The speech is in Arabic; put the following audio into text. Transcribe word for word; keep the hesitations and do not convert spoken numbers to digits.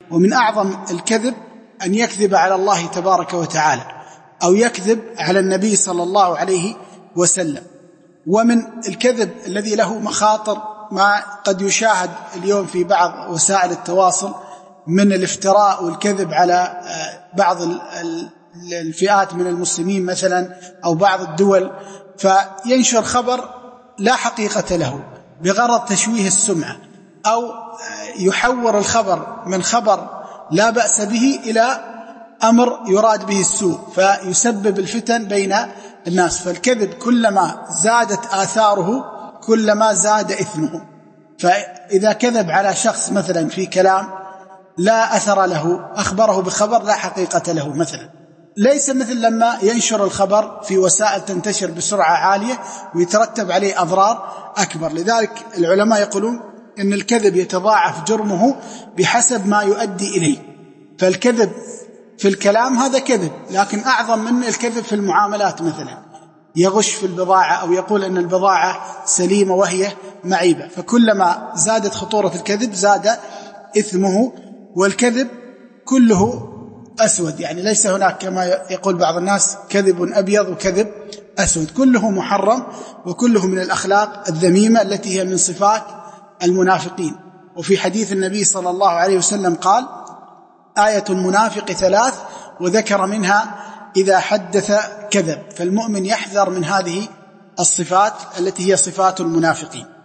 ومن أعظم الكذب أن يكذب على الله تبارك وتعالى أو يكذب على النبي صلى الله عليه وسلم. ومن الكذب الذي له مخاطر ما قد يشاهد اليوم في بعض وسائل التواصل من الافتراء والكذب على بعض الفئات من المسلمين مثلا أو بعض الدول، فينشر خبر لا حقيقة له بغرض تشويه السمعة، أو يحور الخبر من خبر لا بأس به إلى أمر يراد به السوء فيسبب الفتن بين الناس. فالكذب كلما زادت آثاره كلما زاد إثمه. فإذا كذب على شخص مثلا في كلام لا أثر له، أخبره بخبر لا حقيقة له مثلا، ليس مثل لما ينشر الخبر في وسائل تنتشر بسرعة عالية ويترتب عليه أضرار أكبر. لذلك العلماء يقولون إن الكذب يتضاعف جرمه بحسب ما يؤدي إليه. فالكذب في الكلام هذا كذب، لكن أعظم من الكذب في المعاملات، مثلا يغش في البضاعة أو يقول أن البضاعة سليمة وهي معيبة، فكلما زادت خطورة الكذب زاد إثمه. والكذب كله أسود، يعني ليس هناك كما يقول بعض الناس كذب أبيض وكذب أسود، كله محرم وكله من الأخلاق الذميمة التي هي من صفات المنافقين. وفي حديث النبي صلى الله عليه وسلم قال: آية المنافق ثلاث، وذكر منها إذا حدث كذب. فالمؤمن يحذر من هذه الصفات التي هي صفات المنافقين.